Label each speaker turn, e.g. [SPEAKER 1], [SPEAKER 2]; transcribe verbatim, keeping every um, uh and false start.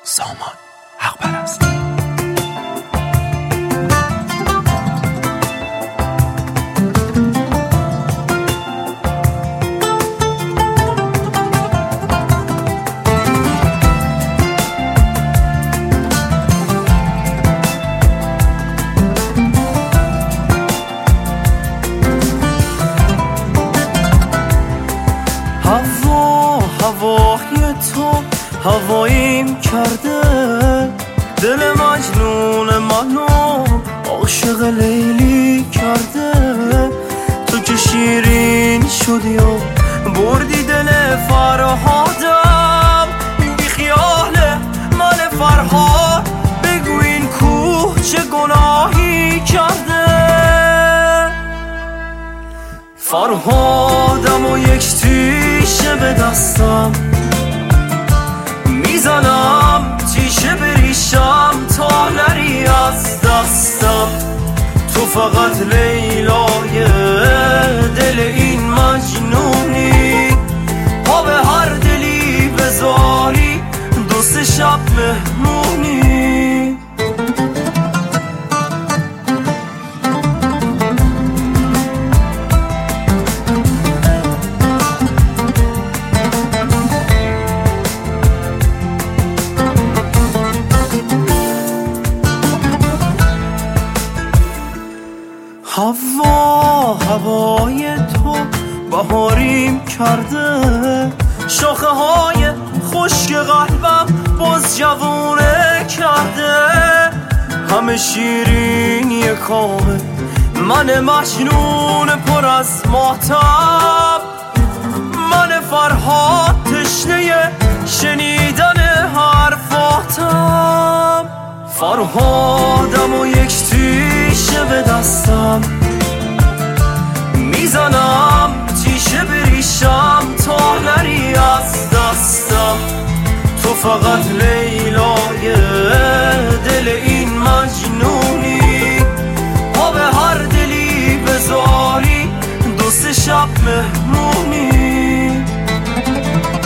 [SPEAKER 1] سامان حق پرست.
[SPEAKER 2] هوا هوای تو هواییم کرده، دل مجنون منو عاشق لیلی کرده. تو که شیرین شدی و بردی دل فرهادم، بی خیال من فرهاد بگو این کوه چه گناهی کرده. فرهادم و یک تیشه به دستم میزنم، تیشه بریشم تا نری از دستم. تو فقط لیلای دل این مجنونی، پا به هر دلی بذاری دو سه شب مهمونی. هوا هوای تو بهاریم کرده، شاخه های خشک قلبم باز جوونه کرده. همه شیرینی کامل من مجنون پر از ماتم، من فرهاد تشنه شنیدن حرفاتم. فرهادم و یک تیشه به دستم میزنم، تیشه بریشم تا نری از دستم. تو فقط لیلای دل این مجنونی، پا به هر دلی بذاری دو سه شب مهمونی.